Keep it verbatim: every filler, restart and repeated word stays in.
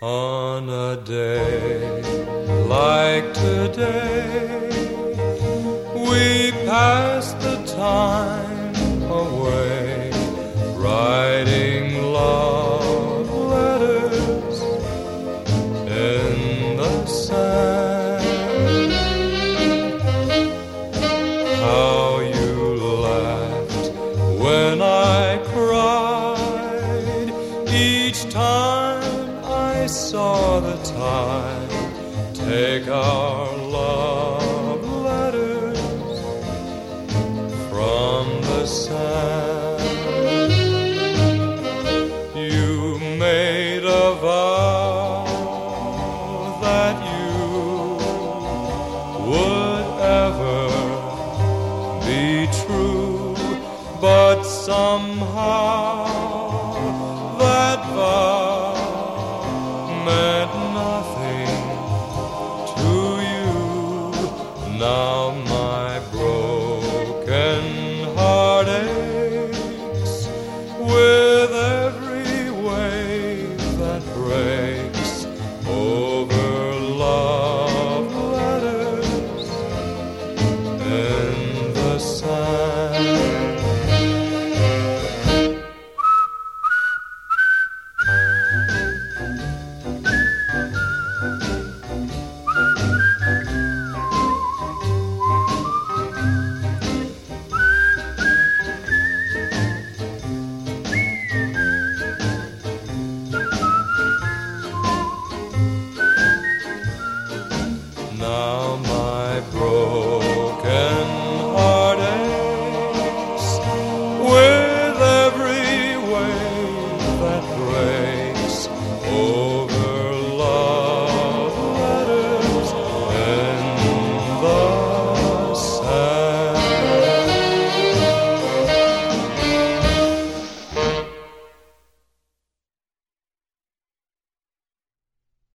On a day like today, we pass the time away, writing love letters in the sand. How you laughed when I cried each time I saw the tide take our love letters from the sand. You made a vow that you would ever be true, but somehow that vow meant nothing to you. Now my